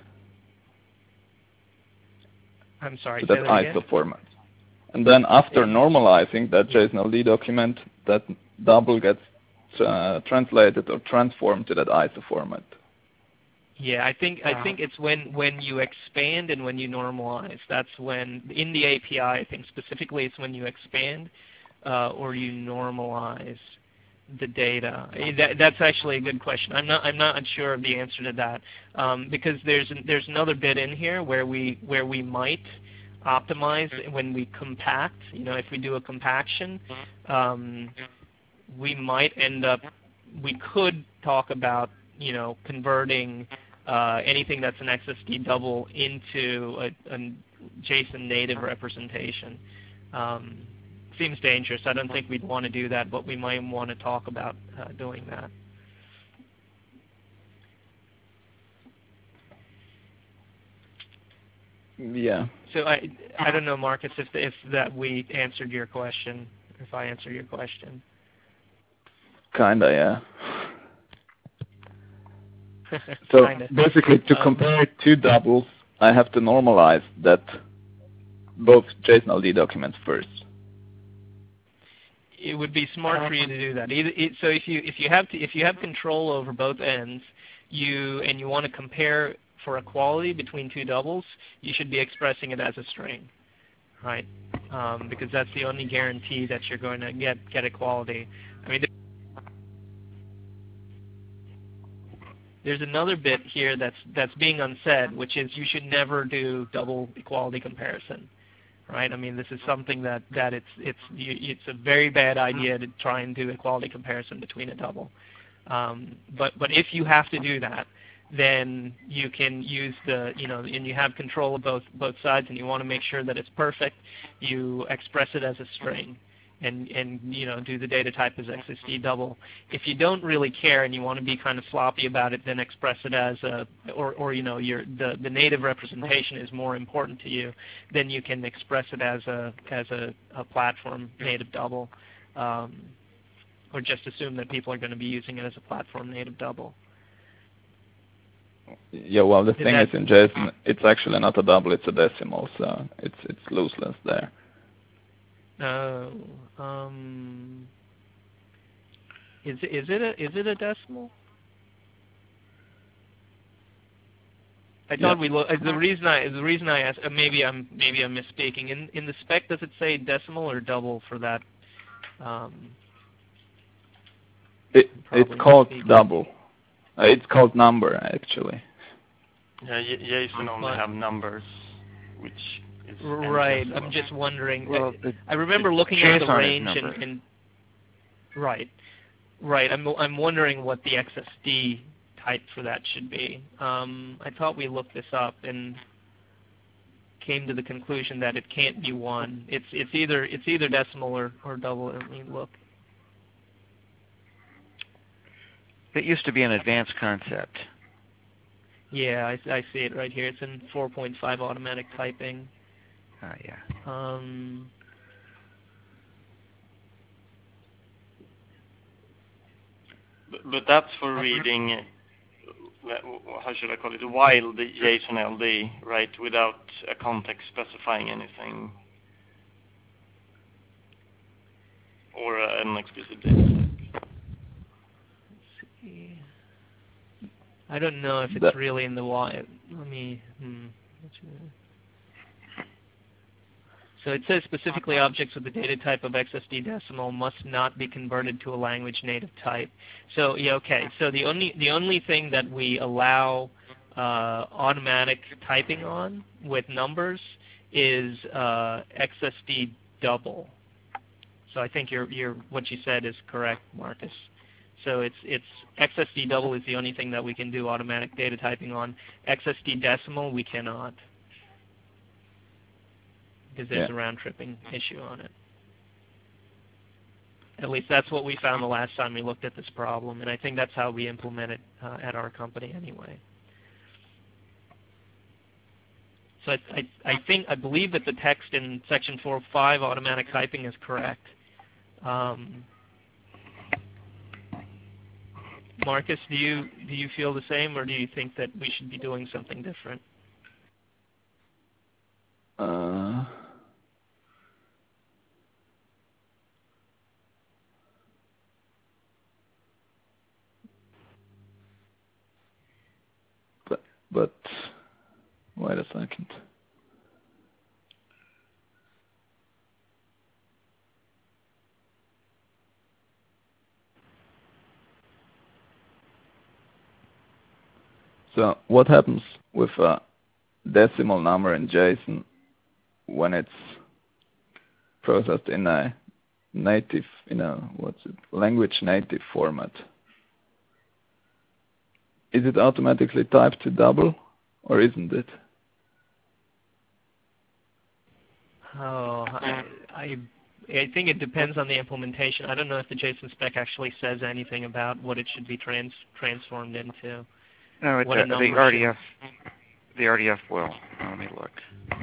I'm sorry, to say that that I again? S O format. And then after normalizing that Yeah. JSON L D document, that double gets uh, translated or transformed to that I S O format. Yeah, I think I think it's when when you expand and when you normalize. That's when in the A P I, I think specifically it's when you expand uh, or you normalize the data. That, that's actually a good question. I'm not I'm not sure of the answer to that um, because there's there's another bit in here where we where we might optimize when we compact. You know, if we do a compaction, um, we might end up. We could talk about you know converting uh, anything that's an X S D double into a, a JSON native representation. Um, Seems dangerous. I don't think we'd want to do that, but we might want to talk about uh, doing that. Yeah. So I I don't know, Marcus, if if that we answered your question, if I answered your question. Kinda, yeah. So Kinda. basically, to um, compare two doubles, I have to normalize that both JSON L D documents first. It would be smart for you to do that. Either, it, so if you if you have to, if you have control over both ends, you and you want to compare for equality between two doubles, you should be expressing it as a string, right? Um, because that's the only guarantee that you're going to get get equality. I mean, there's another bit here that's that's being unsaid, which is you should never do double equality comparison. Right? I mean, this is something that, that it's it's it's a very bad idea to try and do equality comparison between a double. Um, but but if you have to do that, then you can use the you know and you have control of both both sides, and you want to make sure that it's perfect. You express it as a string, and and you know do the data type as X S D double. If you don't really care and you want to be kind of sloppy about it, then express it as a or or you know your the the native representation is more important to you. Then you can express it as a as a, a platform native double, um, or just assume that people are going to be using it as a platform native double. Yeah, well, the Did thing that- is in JSON, it's actually not a double; it's a decimal, so it's it's looseless there. Oh, um, is it is it a is it a decimal? I thought Yeah. we look. The reason I the reason I asked, uh, maybe I'm maybe I'm misspeaking. In in the spec, does it say decimal or double for that? Um, It Probably it's called misspeaking. double. Uh, it's called number actually. Yeah, J- JSON only But- have numbers, which is right. endless. I'm just wondering. Well, I, the I remember the looking at the JSON is range and, number. and right, right. I'm I'm wondering what the X S D type for that should be. Um, I thought we looked this up and came to the conclusion that it can't be one. It's it's either it's either decimal or, or double. Let me look. It used to be an advanced concept. Yeah, I, I see it right here. It's in four point five automatic typing. Ah, yeah. Um, But, but that's for reading, uh, how should I call it, wild JSON L D, right, without a context specifying anything. Or uh, an explicit data type. let's see. I don't know if it's That- really in the Y. Let me. Hmm. So it says specifically objects with the data type of X S D decimal must not be converted to a language native type. So yeah, okay. So the only the only thing that we allow uh, automatic typing on with numbers is uh, X S D double. So I think your your what you said is correct, Marcus. So it's it's X S D double is the only thing that we can do automatic data typing on. X S D decimal we cannot, because there's Yeah. a round tripping issue on it. At least that's what we found the last time we looked at this problem, and I think that's how we implement it uh, at our company anyway. So I, I, I think I believe that the text in section four point five automatic typing is correct. Um, Marcus, do you do you feel the same, or do you think that we should be doing something different? Uh, but but wait a second. So what happens with a decimal number in JSON when it's processed in a native, in a what's it, language native format? Is it automatically typed to double, or isn't it? Oh, I, I I think it depends on the implementation. I don't know if the JSON spec actually says anything about what it should be trans transformed into. No, it, What a uh, the number R D F, the R D F will. Let me look.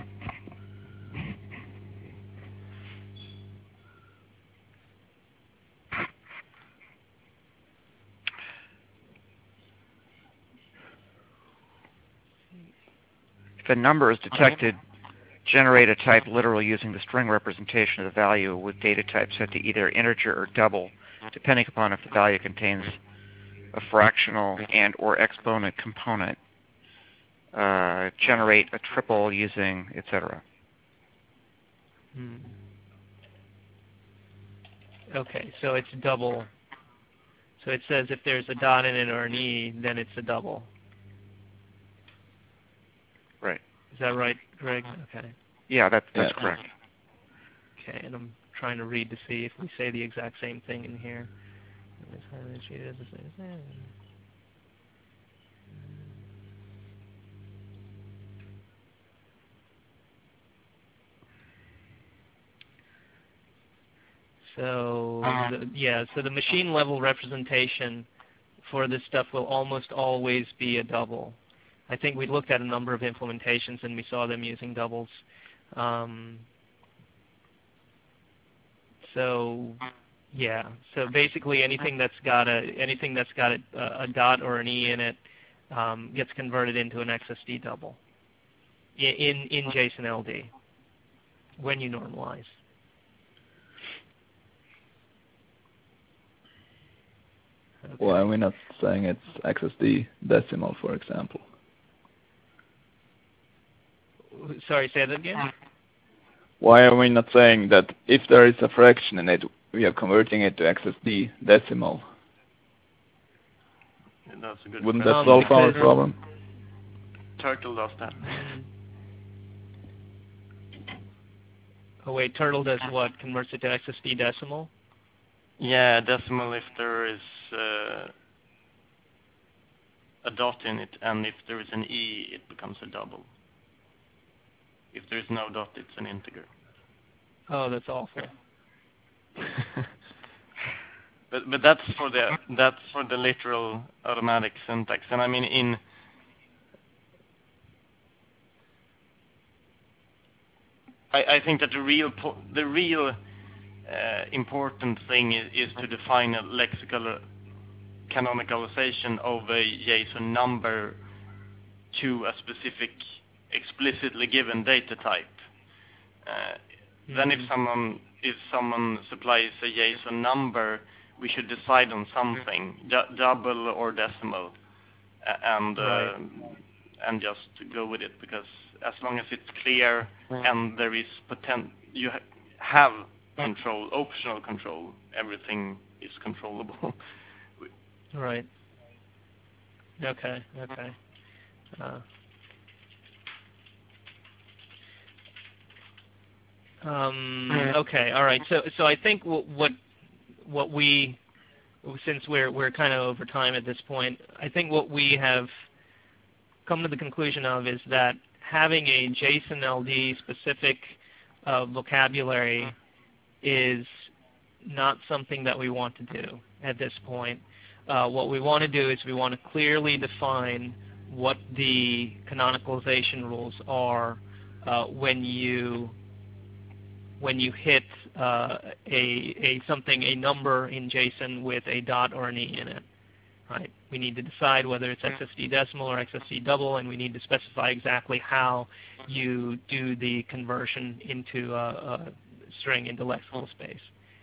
If a number is detected, generate a type literal using the string representation of the value with data type set to either integer or double, depending upon if the value contains a fractional and or exponent component. Uh, generate a triple using et cetera. Hmm. Okay, so it's double. So it says if there's a dot in it or an E, then it's a double. Right. Is that right, Greg? Okay. Yeah, that, that's Yeah. correct. Okay, and I'm trying to read to see if we say the exact same thing in here. So the, yeah, so the machine level representation for this stuff will almost always be a double. I think we looked at a number of implementations and we saw them using doubles. Um, so yeah, so basically anything that's got a anything that's got a, a dot or an e in it um, gets converted into an X S D double in in, in JSON L D when you normalize. Okay. Why are we not saying it's X S D decimal, for example? Sorry, say that again? Why are we not saying that if there is a fraction in it, we are converting it to X S D decimal? That's a good Wouldn't question. that solve our problem? Turtle does that. Oh wait, Turtle does what? Converts it to X S D decimal? Yeah, decimal if there is uh, a dot in it, and if there is an e, it becomes a double. If there is no dot, it's an integer. Oh, that's awful. but but that's for the that's for the literal automatic syntax, and I mean in I, I think that the real po the real uh, important thing is, is to define a lexical canonicalization of a JSON number to a specific explicitly given data type. Uh, mm-hmm. Then if someone if someone supplies a JSON number, we should decide on something, d double or decimal, uh, and uh, right. and just go with it, because as long as it's clear right. and there is potent, you ha have control, optional control, everything is controllable. Right. Okay. Okay. Uh, Um, okay, all right. So, so I think what what, what we, since we're we're kind of over time at this point, I think what we have come to the conclusion of is that having a JSON L D specific uh, vocabulary is not something that we want to do at this point. Uh, what we want to do is we want to clearly define what the canonicalization rules are uh, when you when you hit uh, a, a something, a number in JSON with a dot or an E in it, right? We need to decide whether it's X S D decimal or X S D double, and we need to specify exactly how you do the conversion into a, a string into lexical space.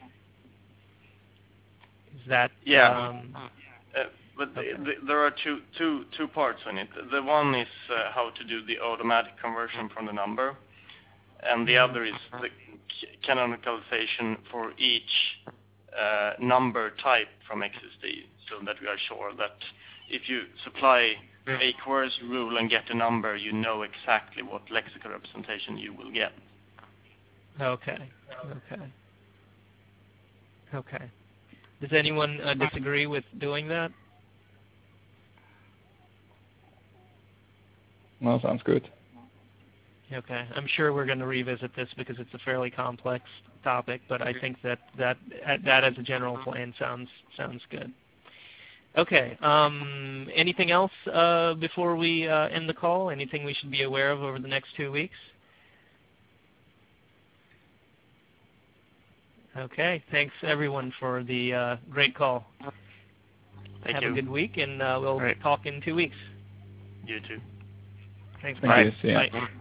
Is that yeah? Um, uh, but okay. the, the, there are two two two parts on it. The one is uh, how to do the automatic conversion from the number, and the other is the canonicalization for each uh, number type from X S D, so that we are sure that if you supply a coerced rule and get a number, you know exactly what lexical representation you will get. Okay. Okay. Okay. Does anyone uh, disagree with doing that? No, sounds good. Okay. I'm sure we're going to revisit this because it's a fairly complex topic, but I think that that that as a general plan sounds sounds good. Okay. Um, anything else uh, before we uh, end the call? Anything we should be aware of over the next two weeks? Okay. Thanks everyone for the uh, great call. Thank Have you. a good week, and uh, we'll Right. talk in two weeks. You too. Thanks. Thank Bye. you. See ya. Bye.